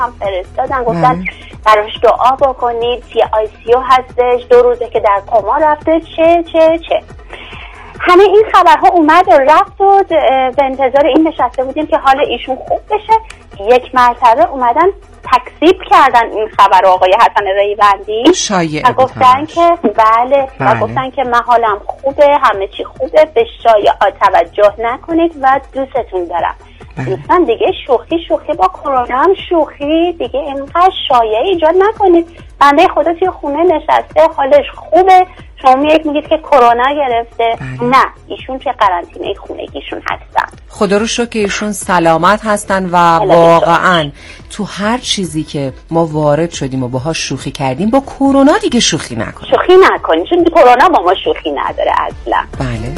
هم فرستادن، گفتن براش دعا بکنید، ICU هستش، 2 روزه که در کما رفته. چه همه این خبرها اومد و رفت و به انتظار این نشسته بودیم که حال ایشون خوب بشه. یک مرتبه اومدن تکذیب کردن این خبر آقای حسن ریوندی و گفتن که بله و گفتن که من حالم خوبه، همه چی خوبه، به شایعات توجه نکنید و دوستتون دارم. دوستان دیگه شوخی با کرونا هم شوخی دیگه، اینقدر شایعه ایجاد نکنید. بنده خدا توی خونه نشسته حالش خوبه، شما میگید که کرونا گرفته. نه، ایشون توی قرنطینه خونگیشون هستن. خدا رو شکر که ایشون سلامت هستن و واقعا تو هر چیزی که ما وارد شدیم و باهاش شوخی کردیم با کرونا دیگه شوخی نکنیم چون کرونا با ما شوخی نداره اصلا. بله.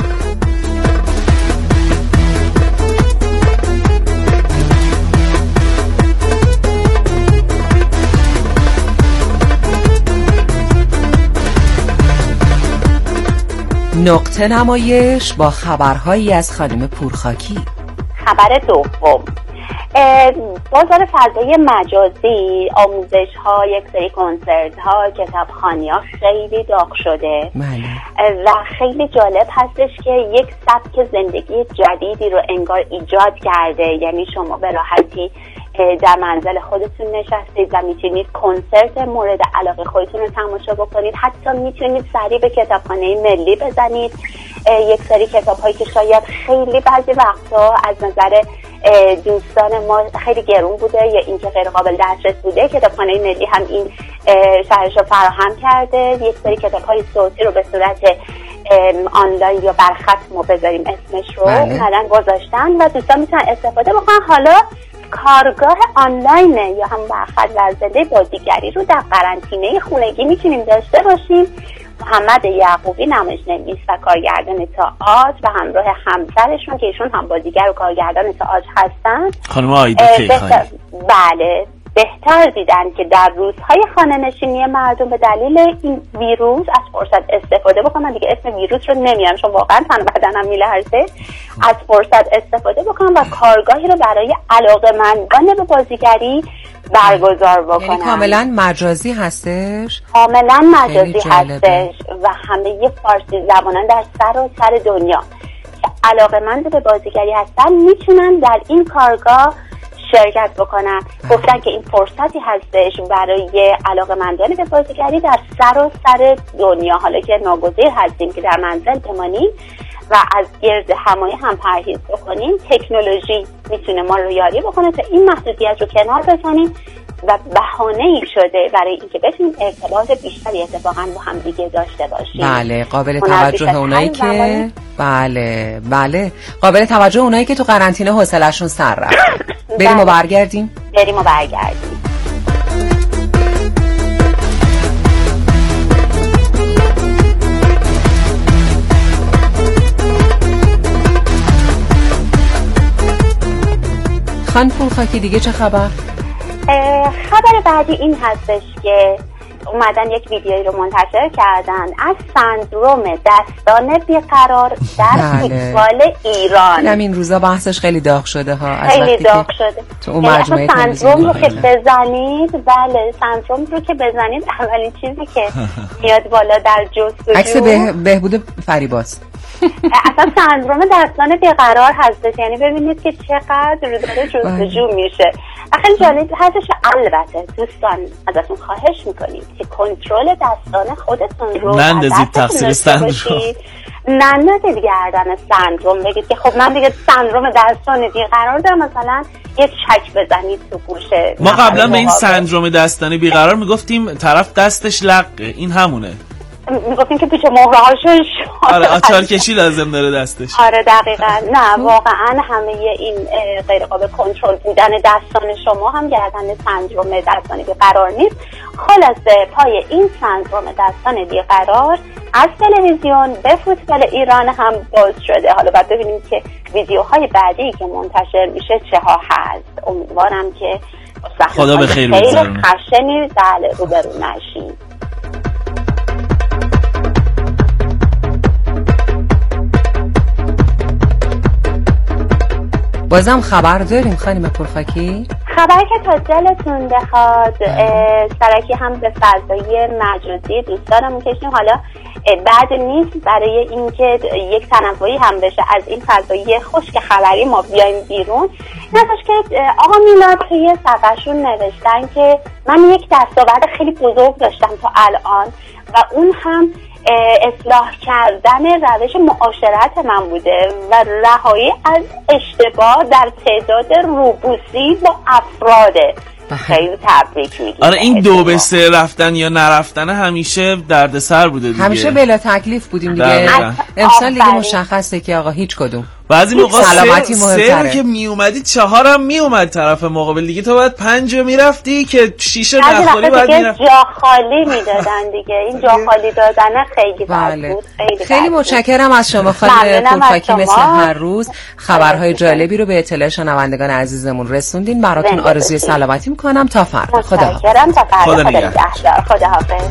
نقطه نمایش با خبرهایی از خانم پورخاکی. خبر دوم، بازار فضای مجازی، آموزش ها، یک سری کنسرت ها، کتابخوانی ها خیلی داغ شده و خیلی جالب هستش که یک سبک زندگی جدیدی رو انگار ایجاد کرده. یعنی شما به راحتی در منزل خودتون نشستید و میتونید کنسرت مورد علاقه خودتون رو تماشا بکنید. حتی میتونید سریع به کتابخانه ملی بزنید، یک سری کتاب هایی که شاید خیلی بعضی وقتا از نظر دوستان ما خیلی گرون بوده یا اینکه غیر قابل دسترس بوده، کتابخانه ملی هم این شرایط رو فراهم کرده. یک سری کتاب های صوتی رو به صورت آنلاین یا برخط ما بذاریم اسمش رو اومدن گذاشتن و دوستان میتونن استفاده بکنن. حالا کارگاه آنلاینه یا هم برخط ورزنده بازیگری رو در قرنطینه خونگی میتونیم داشته باشیم. محمد یعقوبی نمایشنویس و کارگردان تئاتر و همراه همسرشون که ایشون هم بازیگر و کارگردان تئاتر هستن، خانم آیده کیخانی. بله، بهتر دیدن که در روزهای خانه نشینی مردم به دلیل این ویروس از فرصت استفاده بکنن. دیگه اسم ویروس رو نمیارم چون واقعا تن بدنم میلرزه. از فرصت استفاده بکنن و کارگاهی رو برای علاقه‌مندان به بازیگری برگزار بکنن. یعنی کاملا مجازی هستش؟ کاملا مجازی هستش و همه فارسی زبانان در سراسر دنیا که علاقه‌مند به بازیگری هستن میتونن در این کارگاه شرکت بکنن. گفتن که این فرصتی هستش برای علاقه‌مندان به بازیگری در سراسر دنیا، حالا که ناگزیر هستیم که در منزل بمانیم و از گرد همایی هم پرهیز بکنیم، تکنولوژی میتونه ما رو یاری بکنه تا این محدودیت رو کنار بزنیم و بهانه‌ای شده برای اینکه بتونیم ارتباط بیشتری اتفاقا با هم دیگه داشته باشیم. بله، قابل توجه اونایی که بله قابل توجه اونایی که تو قرنطینه حوصله‌شون سر رفت. بریم و برگردیم. خان پورخاکی دیگه چه خبر؟ خبر بعدی این هستش که اومدن یک ویدیویی رو منتشر کردن از سندروم دستان بیقرار در فوتبال ایران. این روزا بحثش خیلی داغ شده ها. خیلی داغ شده. تو اون مجموعه سندروم رو که بزنید، بله سندروم رو که بزنید اولین چیزی که میاد بالا در جستجو عکس بهبود فریباس. اصلا سندروم دستان بیقرار هستش. یعنی ببینید که چقدر رو داره جستجو میشه. خیلی جالب هستش. البته دوستان ازتون خواهش میکنید که کنترل دستان خودتون رو نندازید تقصیر سندروم، نندازید گردن سندروم بگید که خب من دیگه سندروم دستان بیقرار دارم، مثلا یه چک بزنید تو گوشه. ما قبلا به این سندروم دستان بیقرار میگفتیم طرف دستش لقه، این همونه. میگفتیم که پیچ مهرهاشون آره آچار کشی لازم داره دستش. آره دقیقاً. نه واقعا همه این غیر قابل کنترل بودن دستان شما هم گردن سندروم دستان بیقرار نیست. خلاصه پای این سندروم دستان بیقرار از تلویزیون به فوتبال ایران هم باز شده. حالا باید ببینیم که ویدیوهای بعدی که منتشر میشه چه ها هست. امیدوارم که خدا به خیر بگذارونه. خشنی روبرو نشیم. بازم خبر داریم خانم پورخاکی؟ خبر که تا دلتون بخواد سرکی هم به فضای مجازی دوستانم میکشیم. حالا بعد نیست برای اینکه یک تنوعی هم بشه از این فضای خشک خبری ما بیایم بیرون. نتاش که آقا میلاد توی صفحه‌شون نوشتن که من یک دستاورد خیلی بزرگ داشتم تا الان و اون هم اصلاح کردن روش معاشرت من بوده و رهایی از اشتباه در تعداد روبوسی با افراده. خیلی تبریک میگیم. آره این 2 به 3 رفتن یا نرفتن همیشه دردسر بوده دیگه. همیشه بلا تکلیف بودیم دیگه. امسال دیگه مشخصه که آقا هیچ کدوم. بعضی موقع سلامتی مهم‌تره. که میومدی 4 هم میومد طرف مقابل دیگه، تو باید 5 میرفتی که 6 نخوری بعد میرفتی. جا خالی میدادن دیگه. این جا خالی دادن خیلی بد بود. خیلی متشکرم از شما خانم پورپاکی، مثل هر روز خبرهای جالبی رو به اطلاع شنوندگان عزیزمون رسوندین. براتون آرزوی سلامتی میکنم تا فردا. خدا نگهدار. خداحافظ.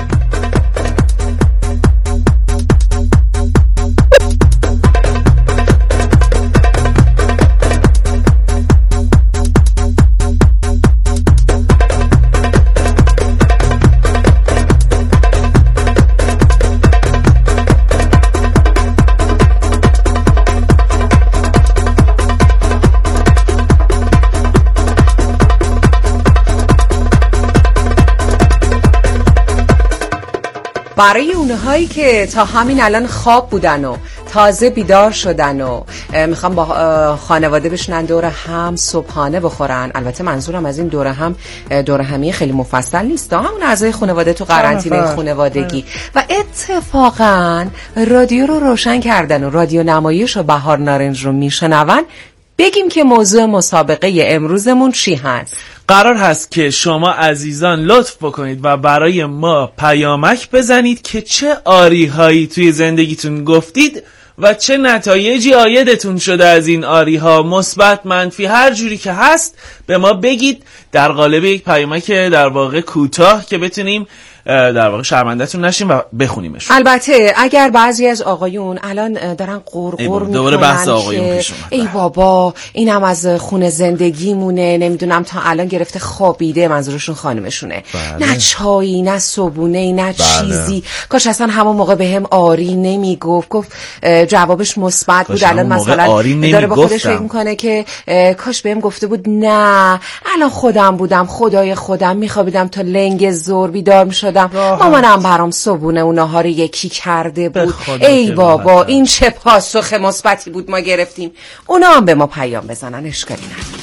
برای اونهایی که تا همین الان خواب بودن و تازه بیدار شدن و میخوام با خانواده بشنن دور هم صبحانه بخورن، البته منظورم از این دور همی خیلی مفصل نیست، همون اعضای خانواده تو قرنطینه خانوادگی و اتفاقا رادیو رو روشن کردن و رادیو نمایش و بهار نارنج رو میشنون، بگیم که موضوع مسابقه امروزمون چی هست؟ قرار هست که شما عزیزان لطف بکنید و برای ما پیامک بزنید که چه آری‌هایی توی زندگیتون گفتید و چه نتایجی عایدتون شده از این آری‌ها، مثبت، منفی، هر جوری که هست به ما بگید در قالب یک پیامک در واقع کوتاه که بتونیم در واقع شرمنده‌تون نشیم و بخونیمش. البته اگر بعضی از آقایون الان دارن قرقر میکنن که ای بابا اینم از خونه زندگیمونه، نمیدونم تا الان گرفته خوابیده، منظورشون خانمشونه، نه چایی نه صبونه نه چیزی، کاش اصلا همون موقع بهم آری نمیگفت، گفت جوابش مثبت بود، الان مثلا داره با خودش فکر میکنه که کاش بهم گفته بود نه الان خودم بودم، خدای خودم میخوابیدم تا لنگ زور بیدار میشدم، مامانم برام صبونه و ناهار یکی کرده بود، ای بابا این چه پاسخ مثبتی بود ما گرفتیم. اونا هم به ما پیام بزنن، اشکالی نداره.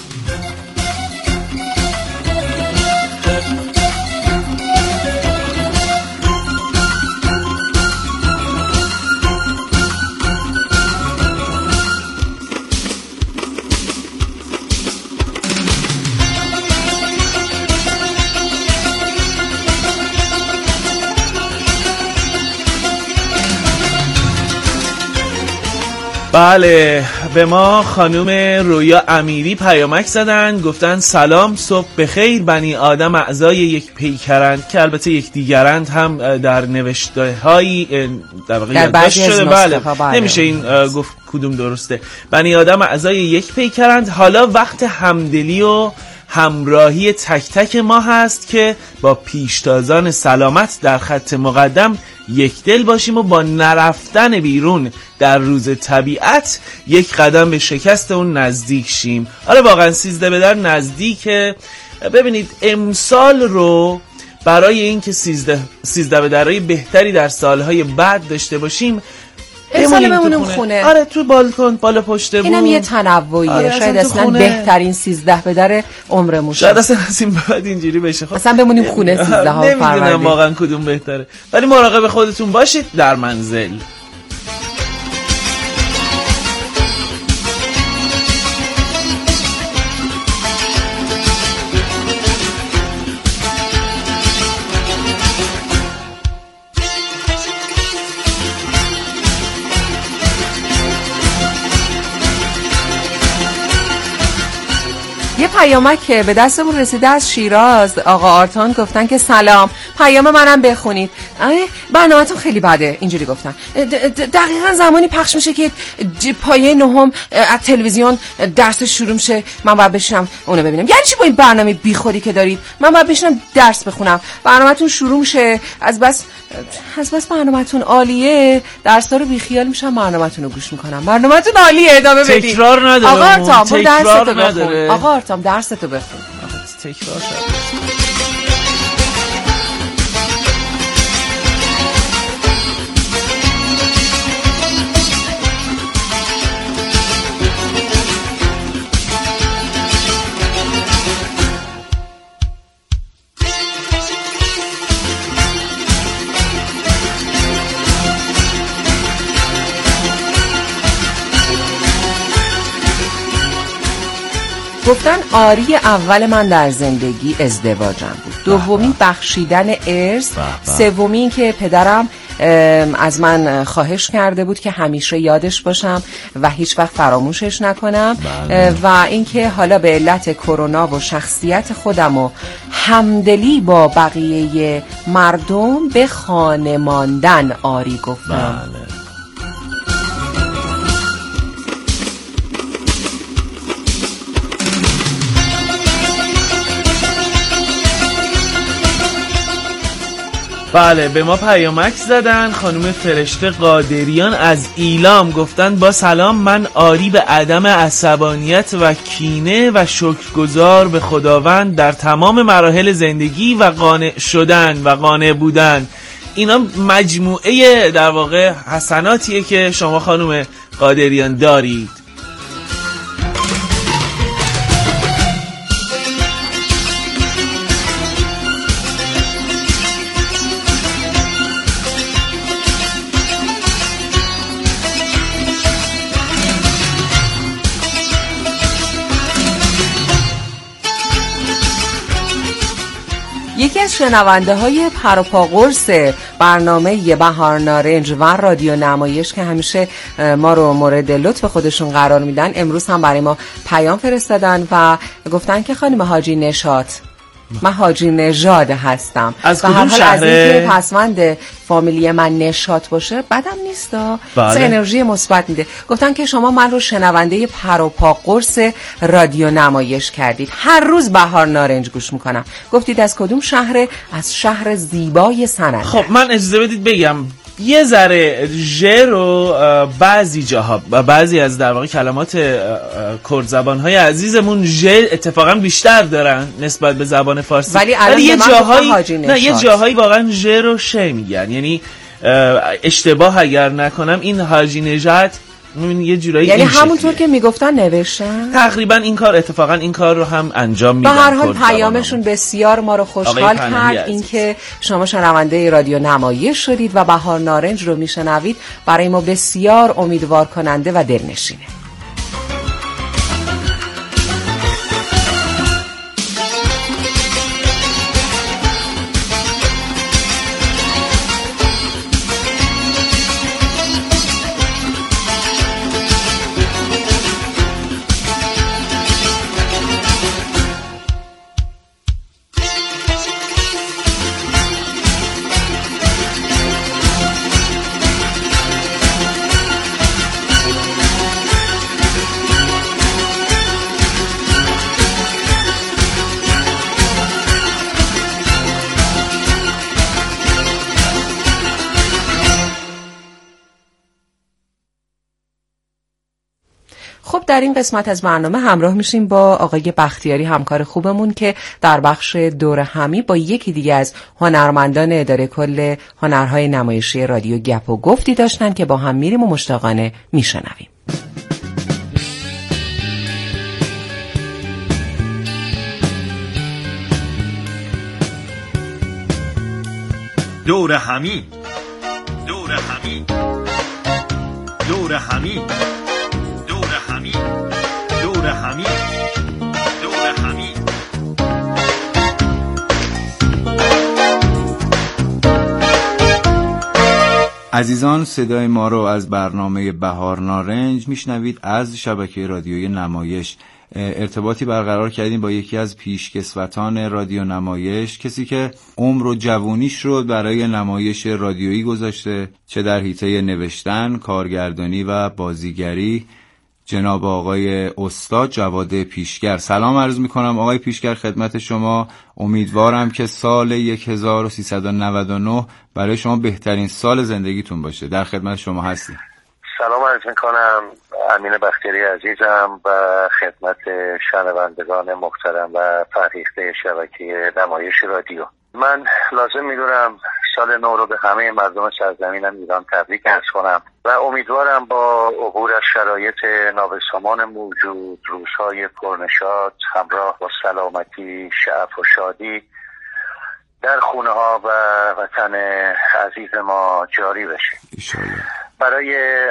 بله، به ما خانم رویا امیری پیامک زدن، گفتن سلام، صبح بخیر، بنی آدم اعضای یک پیکرند که البته یک دیگرند هم در نوشته هایی در واقع یادداشت شده. بله نمیشه این گفت کدوم درسته. بنی آدم اعضای یک پیکرند، حالا وقت همدلی و همراهی تک تک ما هست که با پیشتازان سلامت در خط مقدم یک دل باشیم و با نرفتن بیرون در روز طبیعت یک قدم به شکست اون نزدیک شیم. آره واقعا 13 به در نزدیکه. ببینید امسال رو برای اینکه 13 به درهای بهتری در سالهای بعد داشته باشیم بمونیم خونه. آره تو بالکن بالا پشته بود. اینم یه تنوعیه. آره شاید اصلا بهترین 13 به در عمرمون شه. شاید اصلا از این بعد اینجوری بشه. خب اصلا بمونیم خونه 13 ها فروردین. نمیدونم واقعا کدوم بهتره. ولی مراقب خودتون باشید در منزل. پیامک که به دستمون رسیده از شیراز. آقا آرتان گفتن که سلام، پیام منم بخونید. برنامه‌تون خیلی بده، اینجوری گفتن. دقیقاً زمانی پخش میشه که پایه نهم از تلویزیون درس شروع میشه، من باید بشینم اونو ببینم. یعنی چی با این برنامه بیخودی که دارید؟ من باید بشینم درس بخونم. برنامه‌تون شروع میشه، از بس برنامه‌تون عالیه، درس‌ها رو بیخیال میشم، برنامه‌تون رو گوش میکنم. برنامه‌تون عالیه، ادامه بدید. تکرار نداره. آقا آرتام درستو بخون. آقا آرتام درستو بخون. تکرار شد. گفتن آری اول من در زندگی ازدواجم بود، دومی بخشیدن ارث، سومی که پدرم از من خواهش کرده بود که همیشه یادش باشم و هیچ وقت فراموشش نکنم، و اینکه حالا به علت کرونا و شخصیت خودم و همدلی با بقیه مردم به خانه ماندن آری گفتم. بله، به ما پیامک زدن. خانم فرشته قادریان از ایلام گفتن با سلام، من آری به عدم عصبانیت و کینه و شکرگزار به خداوند در تمام مراحل زندگی و قانع شدن و قانع بودن. اینا مجموعه در واقع حسناتیه که شما خانم قادریان دارید. یکی از شنونده های پروپاقرص برنامه بهار نارنج و رادیو نمایش که همیشه ما رو مورد لطف خودشون قرار میدن، امروز هم برای ما پیام فرستادن و گفتن که خانم حاجی نشاط، من حاجی نژاد هستم. از کدوم شهره؟ از اینکه پسوند فامیلی من نشاط باشه بدم نیستا، بله. انرژی مثبت میده. گفتن که شما من رو شنونده پروپاقرص رادیو نمایش کردید، هر روز بهار نارنج گوش میکنم. گفتید از کدوم شهره؟ از شهر زیبای سننده. خب من اجازه بدید بگم یه ذره ژ رو بعضی جاها و بعضی از در واقع کلمات کرد زبان‌های عزیزمون ژ اتفاقا بیشتر دارن نسبت به زبان فارسی، ولی یه جاهایی واقعا ژ رو ش میگن. یعنی اشتباه اگر نکنم این حاجی نژاد یه جورایی، یعنی همونطور که میگفتن نوشتن تقریبا این کار، اتفاقا این کار رو هم انجام میدن. به هر حال پیامشون بسیار ما رو خوشحال کرد، اینکه شما شنونده رادیو نمایش شدید و بهار نارنج رو میشنوید، برای ما بسیار امیدوار کننده و دلنشینه. خب در این قسمت از برنامه همراه میشیم با آقای بختیاری، همکار خوبمون که در بخش دور همی با یکی دیگه از هنرمندان اداره کل هنرهای نمایشی رادیو گپ و گفتی داشتن که با هم میریم و مشتاقانه میشنویم. دور همی، دور همی، دور همی، دور همی، دور همی، دور همی. عزیزان، صدای ما رو از برنامه بهار نارنج میشنوید از شبکه رادیوی نمایش ارتباطی برقرار کردیم با یکی از پیشکسوتان رادیو نمایش، کسی که عمر و جوونیش رو برای نمایش رادیویی گذاشته، چه در حیطه نوشتن، کارگردانی و بازیگری، جناب آقای استاد جواد پیشگر. سلام عرض میکنم آقای پیشگر خدمت شما. امیدوارم که سال 1399 برای شما بهترین سال زندگیتون باشه. در خدمت شما هستیم. سلام عرض میکنم امین بختیاری عزیزم و خدمت شنوندگان محترم و فرهیخته شبکه نمایش رادیو. من لازم میدونم سال نو رو به همه مردم سرزمینم ایران تبریک عرض کنم و امیدوارم با عبور از شرایط نابسامان موجود روزهای پرنشاط همراه با سلامتی، شعف و شادی در خونه ها و وطن عزیز ما جاری بشه. انشالله. برای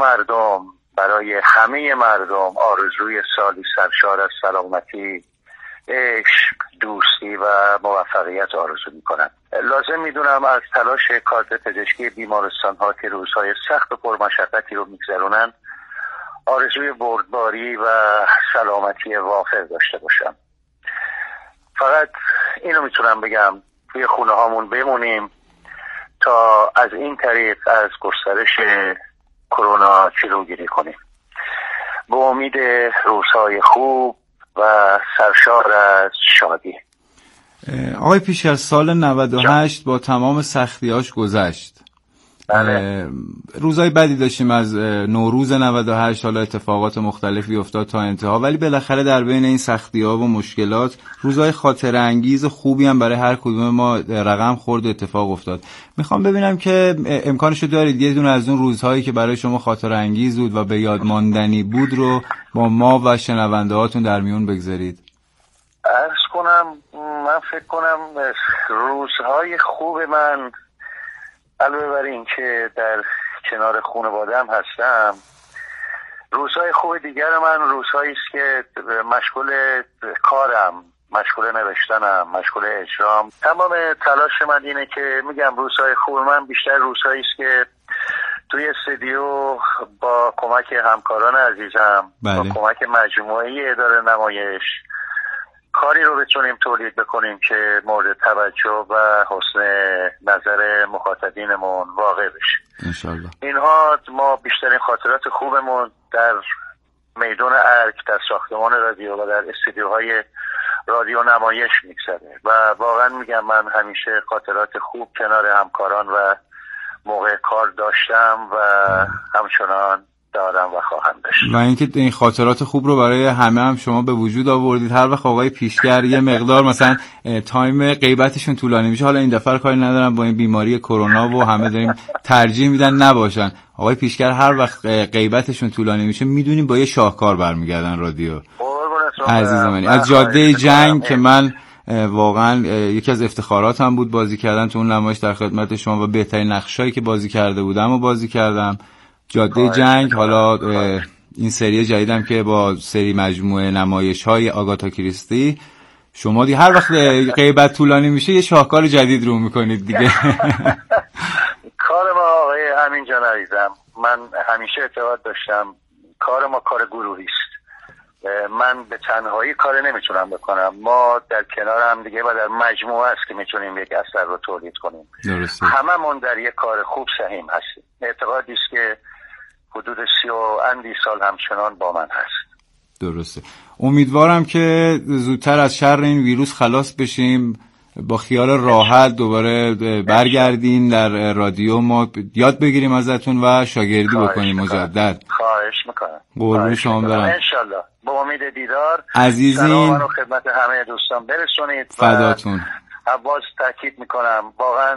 همه مردم آرزوی سالی سرشار از سلامتی، عشق، دوستی و موفقیت آرزو میکنم. لازم میدونم از تلاش کادر پزشکی بیمارستان ها که روزهای سخت و پرمشقتی رو میگذرونن آرزوی بردباری و سلامتی وافر داشته باشم. فقط اینو میتونم بگم توی خونه هامون بمونیم تا از این طریق از گسترش کرونا جلوگیری کنیم. به امید روزهای خوب و سرشار از شادی. آقای پیشگر سال 98 با تمام سختیاش گذشت. بله. روزای بدی داشتیم از نوروز 98، حالا اتفاقات مختلفی افتاد تا انتها، ولی بالاخره در بین این سختی‌ها و مشکلات روزای خاطره انگیز خوبی هم برای هر کدوم ما رقم خورد و اتفاق افتاد. میخوام ببینم که امکانشو دارید یه دونه از اون روزهایی که برای شما خاطره انگیز بود و به یاد ماندنی بود رو با ما و شنونده هاتون در میون بگذارید. عرض کنم من فکر کنم روزهای خوب من علاوه بر این که در کنار خانواده‌ام هستم، روزهای خوب دیگر من روزهایی است که مشغول کارم، مشغول نوشتنم، مشغول اجرام. تمام تلاش من اینه که میگم روزهای خوب من بیشتر روزهایی است که توی استودیو با کمک همکاران عزیزم، با کمک مجموعه اداره نمایش کاری رو بتونیم تولید بکنیم که مورد توجه و حسن نظر مخاطبینمون واقع بشه. انشالله. اینها ما بیشترین خاطرات خوبمون در میدان ارگ، در ساختمان رادیو و در استودیوهای رادیو نمایش میگذره و واقعا میگم من همیشه خاطرات خوب کنار همکاران و موقع کار داشتم و همچنان دارم و خواهم داشت. و اینکه این خاطرات خوب رو برای همه هم شما به وجود آوردید. هر وقت آقای پیشگر یه مقدار مثلا تایم غیبتشون طولانی میشه، حالا این دفعه کاری ندارم با این بیماری کرونا و همه داریم ترجیح میدن نباشن، آقای پیشگر هر وقت غیبتشون طولانی میشه میدونیم با یه شاهکار برمیگردن رادیو. عزیزم از جاده جنگ که من واقعا یکی از افتخاراتم بود بازی کردن تو اون نمایش، در خدمت شما و بهترین نقشایی که بازی کرده بودم و بازی کردم. جاده جنگ، حالا این سری جدیدم که با سری مجموعه نمایش‌های آگاتا کریستی، شما دی هر وقت غیبت طولانی میشه یه شاهکار جدید رو میکنید دیگه. کار ما آقای امین جان عزیزم، من همیشه اعتقاد داشتم کار ما کار گروهی است. من به تنهایی کار نمیتونم بکنم، ما در کنار هم دیگه و در مجموعه است که میتونیم یک اثر رو تولید کنیم. درسته. هممون در یک کار خوب سهیم هستیم. اعتقادی است که حدود 30 و اندی سال همچنان با من هست. درسته. امیدوارم که زودتر از شر این ویروس خلاص بشیم، با خیال راحت دوباره برگردین در رادیو، ما یاد بگیریم ازتون و شاگردی بکنیم مجدد. خواهش میکنم. قربون شما برم. انشالله با امید دیدار. عزیزین سلام رو خدمت همه دوستان برسونید. فداتون. باز تاکید میکنم واقعا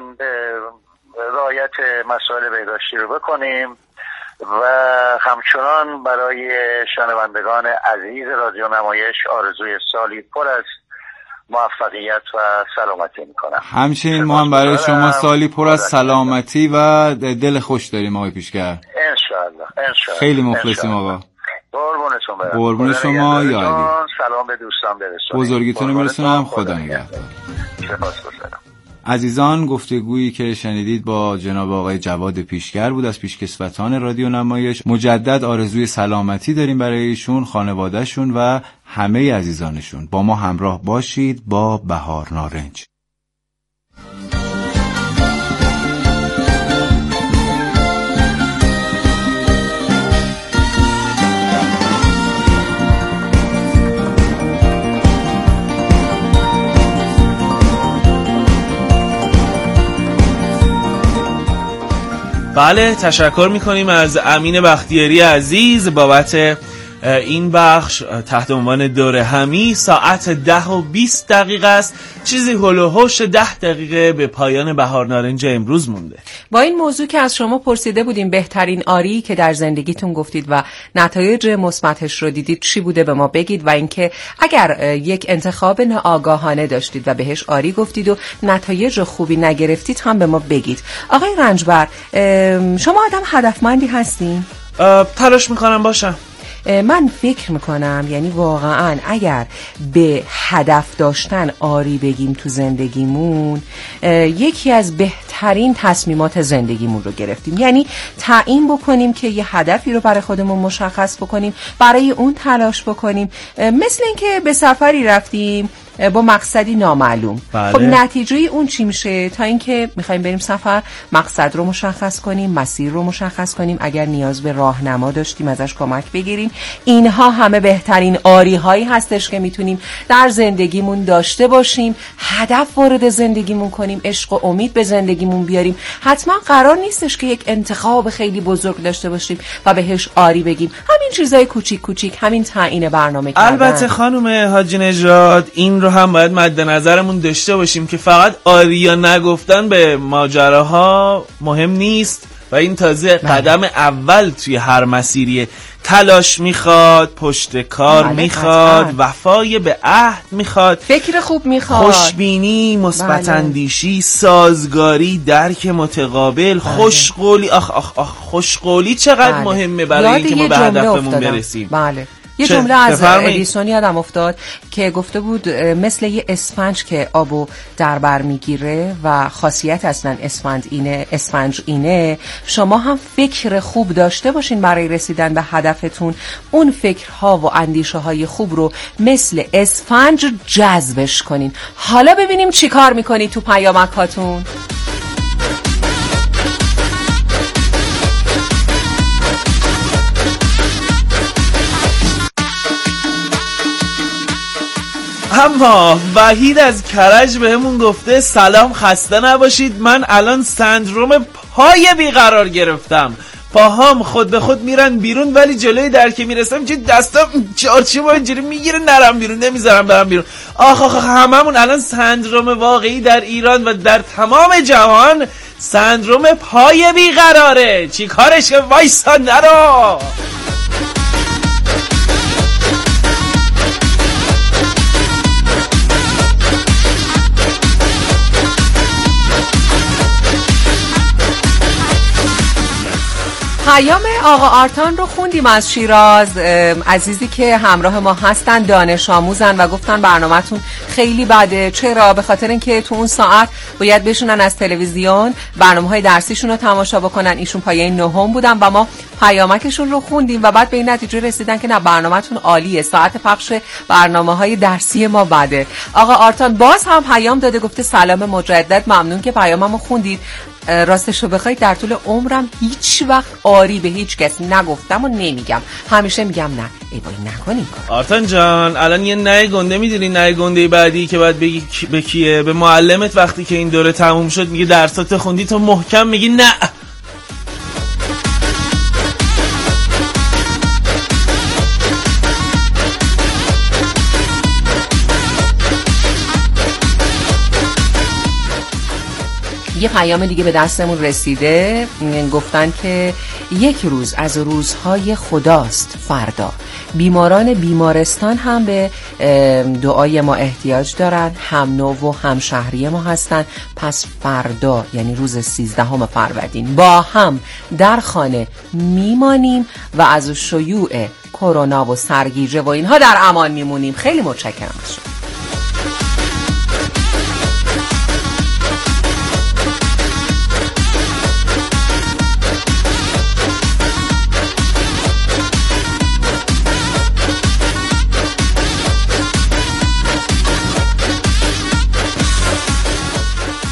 رعایت مسائل بهداشتی رو بکنیم و همچنان برای شنوندگان عزیز رادیو نمایش آرزوی سالی پر از موفقیت و سلامتی میکنم. همچنین ما هم برای شما سالی پر از سلامتی و دل خوش داریم آقای پیشگر. انشالله. خیلی مخلصیم آقا. قربونتون برم. قربون شما یا علی. سلام به دوستان برسونید. بزرگیتون رو برسونم. خدا نگهدار. سپاسگزارم. عزیزان، گفتگویی که شنیدید با جناب آقای جواد پیشگر بود از پیشکسوتان رادیو نمایش. مجدد آرزوی سلامتی داریم برای ایشون، خانوادهشون و همه عزیزانشون. با ما همراه باشید با بهار نارنج. بله، تشکر میکنیم از امین بختیاری عزیز بابت این بخش تحت عنوان دوره همی. ساعت 10:20 است. چیزی هول و هوش 10 دقیقه به پایان بهار نارنج امروز مونده. با این موضوع که از شما پرسیده بودیم بهترین آری که در زندگیتون گفتید و نتایج مثبتش رو دیدید چی بوده به ما بگید، و اینکه اگر یک انتخاب ناآگاهانه داشتید و بهش آری گفتید و نتایج خوبی نگرفتید هم به ما بگید. آقای رنجبر، شما آدم هدفمندی هستین؟ تلاش میکنم باشم. من فکر میکنم یعنی واقعا اگر به هدف داشتن آری بگیم تو زندگیمون، یکی از بهترین تصمیمات زندگیمون رو گرفتیم. یعنی تعیین بکنیم که یه هدفی رو برای خودمون مشخص بکنیم، برای اون تلاش بکنیم. مثل اینکه به سفری رفتیم با مقصدی نامعلوم. بله. خب نتیجه اون چی میشه؟ تا اینکه میخوایم بریم سفر، مقصد رو مشخص کنیم، مسیر رو مشخص کنیم، اگر نیاز به راهنما داشتیم ازش کمک بگیریم. اینها همه بهترین آری هایی هستش که میتونیم در زندگیمون داشته باشیم. هدف وارد زندگیمون کنیم، عشق و امید به زندگیمون بیاریم. حتما قرار نیستش که یک انتخاب خیلی بزرگ داشته باشیم و بهش آری بگیم. همین چیزای کوچیک کوچیک، همین تعیین برنامه کردن. البته خانم حاجی نژاد، این رو هم باید مد نظرمون داشته باشیم که فقط آری یا نگفتن به ماجراها مهم نیست و این تازه قدم اول توی هر مسیریه. تلاش میخواد، پشت کار میخواد، وفای به عهد میخواد، فکر خوب میخواد، خوشبینی، مثبت اندیشی، سازگاری، درک متقابل، خوشقولی. خوشقولی چقدر مهمه برای اینکه ما به هدفمون برسیم. بله. یه جمله از ادیسون یادم افتاد که گفته بود مثل یه اسفنج که آبو در بر میگیره و خاصیت اصلا اسفنج اینه، شما هم فکر خوب داشته باشین برای رسیدن به هدفتون. اون فکرها و اندیشه های خوب رو مثل اسفنج جذبش کنین. حالا ببینیم چی کار میکنید تو پیامکاتون. اما وحید از کرج بهمون گفته سلام، خسته نباشید. من الان سندروم پای بیقرار گرفتم. پاهام خود به خود میرن بیرون ولی جلوی در که میرسم چه دستام چارچوب اینجوری میگیره نرم بیرون، نمیذارم برم بیرون. هممون الان سندروم واقعی در ایران و در تمام جهان سندروم پای بیقراره. چی کارشه؟ وایسا نرو. پیام آقا آرتان رو خوندیم از شیراز، عزیزی که همراه ما هستن، دانش آموزن و گفتن برنامه‌تون خیلی بده. چرا؟ به خاطر اینکه تو اون ساعت باید بشونن از تلویزیون برنامه‌های درسیشون رو تماشا بکنن. ایشون پایه 9 بودن و ما پیامکشون رو خوندیم و بعد به این نتیجه رسیدن که نه، برنامه‌تون عالیه، ساعت پخش برنامه‌های درسی ما بده. آقا آرتان باز هم پیام داده، گفته سلام مجدد، ممنون که پیاممو خوندید. راستشو بخواید در طول عمرم هیچ وقت آری به هیچ کسی نگفتم و نمیگم، همیشه میگم نه. ای وای نکنین کار. آرتان جان الان یه نه گنده میدونی، نه گنده بعدی که باید بگی به کیه؟ به معلمت. وقتی که این دوره تموم شد میگه درسات خوندی، تو محکم میگی نه. یه پیام دیگه به دستمون رسیده، گفتن که یک روز از روزهای خداست فردا. بیماران بیمارستان هم به دعای ما احتیاج دارن، هم نوع و هم شهری ما هستن. پس فردا یعنی روز 13 فروردین با هم در خانه میمانیم و از شیوع کرونا و سرگیجه و اینها در امان میمونیم. خیلی متشکرم از شما.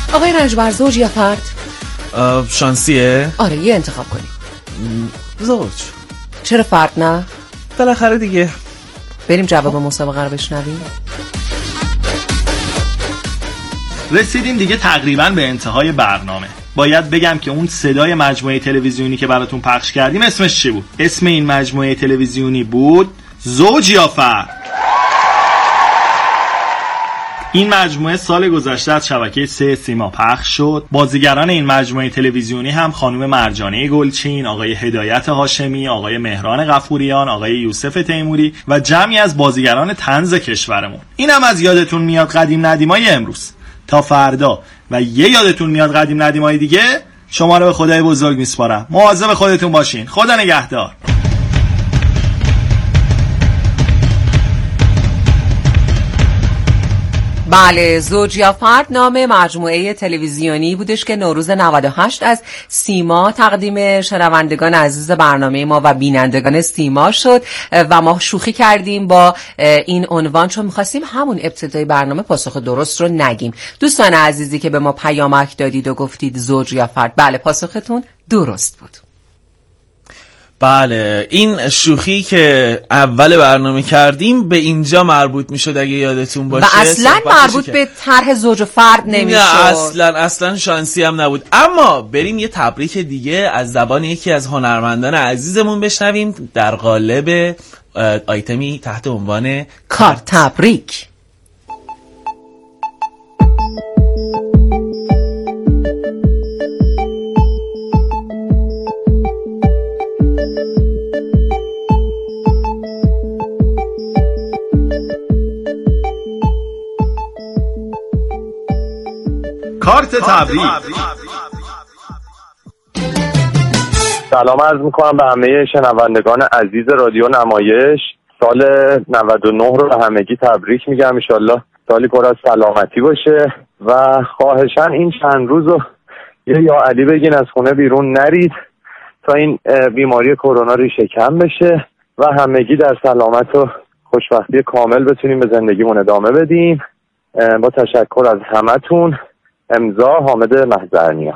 آقای رنجبر، زوج یا فرد؟ شانسیه؟ آره، یه انتخاب کنی. زوج. چرا فرد نه؟ بالاخره دیگه. بریم جواب مسابقه رو بشنویم. رسیدیم دیگه تقریبا به انتهای برنامه. باید بگم که اون صدای مجموعه تلویزیونی که براتون پخش کردیم اسمش چی بود؟ اسم این مجموعه تلویزیونی بود زوج یا فرد. این مجموعه سال گذشته از شبکه 3 سیما پخش شد. بازیگران این مجموعه تلویزیونی هم خانم مرجانه گلچین، آقای هدایت هاشمی، آقای مهران غفوریان، آقای یوسف تیموری و جمعی از بازیگران طنز کشورمون. اینم از یادتون میاد قدیم ندیمای امروز. تا فردا و یه یادتون میاد قدیم ندیمای دیگه، شما رو به خدای بزرگ میسپارم. مواظب خودتون باشین. خدا نگهدار. بله، زوج یا فرد نام مجموعه تلویزیونی بودش که نوروز 98 از سیما تقدیم شنوندگان عزیز برنامه ما و بینندگان سیما شد و ما شوخی کردیم با این عنوان چون می‌خواستیم همون ابتدای برنامه پاسخ درست رو نگیم. دوستان عزیزی که به ما پیامک دادید و گفتید زوج یا فرد، بله پاسختون درست بود. بله، این شوخی که اول برنامه کردیم به اینجا مربوط میشد اگه یادتون باشه و اصلا مربوط به طرح زوج و فرد نمیشد. نه اصلا شانسی هم نبود. اما بریم یه تبریک دیگه از زبان یکی از هنرمندان عزیزمون بشنویم در قالب آیتمی تحت عنوان کار تبریک. کارت تبریک. سلام عرض میکنم به همه شنوندگان عزیز رادیو نمایش. سال 99 رو به همگی تبریک میگم. انشالله سالی پر از سلامتی باشه و خواهشاً این چند روز رو یا علی بگین از خونه بیرون نرید تا این بیماری کرونا ریشه کم بشه و همگی در سلامت و خوشبختی کامل بتونیم به زندگیمون ادامه بدیم. با تشکر از همتون. امضا حامد محضرنیا.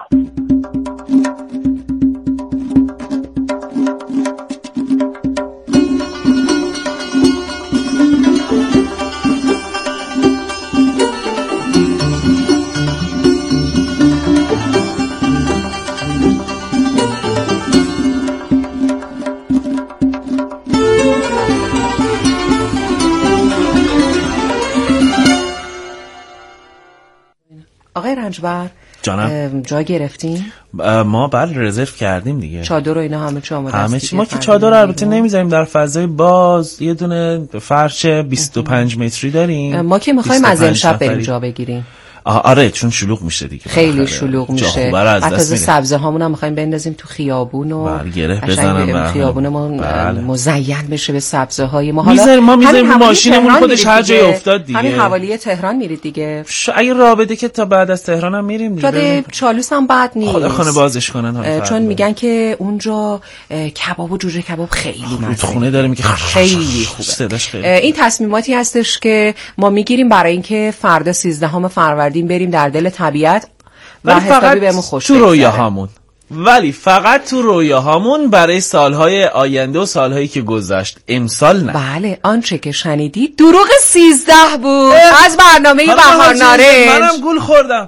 آقای رنجبر، جانم جا گرفتیم؟ ما بله رزرو کردیم دیگه. چادر و اینا همه چی آماده است. همه چی. ما که چادر البته نمیذاریم در فضای باز، یه دونه فرش 25 متری داریم. ما که میخوایم از امشب بریم جا بگیریم. آره چون شلوغ میشه دیگه. خیلی شلوغ میشه. حتی سبزه هامون هم میخوایم بندازیم تو خیابون و گره بزنم خیابونمون مزین بشه به سبزه های ما. حالا ما میذاریم ماشینمون خودش هر جای افتاد دیگه. همین حوالی تهران میرید دیگه. اگه رابطه که تا بعد از تهران هم میریم دیگه. شده چالوس هم بد نیست. خدا خانه بازش کنن. چون میگن که اونجا کباب و جوجه کباب خیلی مزه. خونه داره میگه خیلی خوبه. این تصمیماتی هستش که ما میگیریم برای اینکه فردا 13 فروردین بریم در دل طبیعت و حسابی بهمون خوش تو رویاهامون. ولی فقط تو رویاهامون برای سالهای آینده و سالهایی که گذشت. امسال نه. بله، آنچه که شنیدی دروغ 13 بود از برنامه بهار نارنج. منم گول خوردم.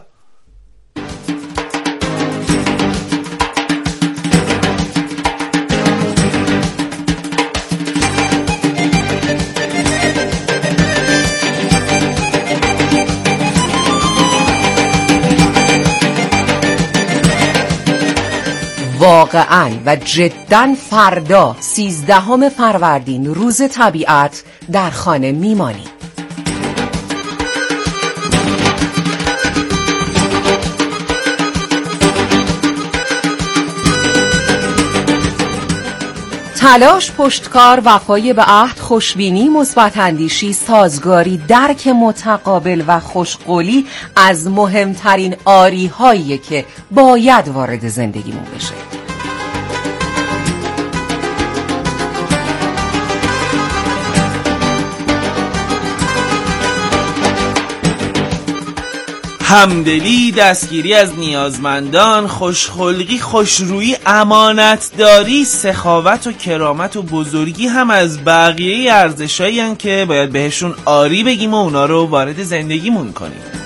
واقعاً و جداً فردا 13 فروردین روز طبیعت در خانه میمانیم. تلاش، پشتکار، وفای به عهد، خوشبینی، مثبت اندیشی، سازگاری، درک متقابل و خوشقولی از مهمترین آری‌هایی که باید وارد زندگیمون بشه. همدلی، دستگیری از نیازمندان، خوشخلقی، خوشرویی، امانتداری، سخاوت و کرامت و بزرگی هم از بقیه ارزشایی هستن که باید بهشون آری بگیم و اونا رو وارد زندگیمون کنیم.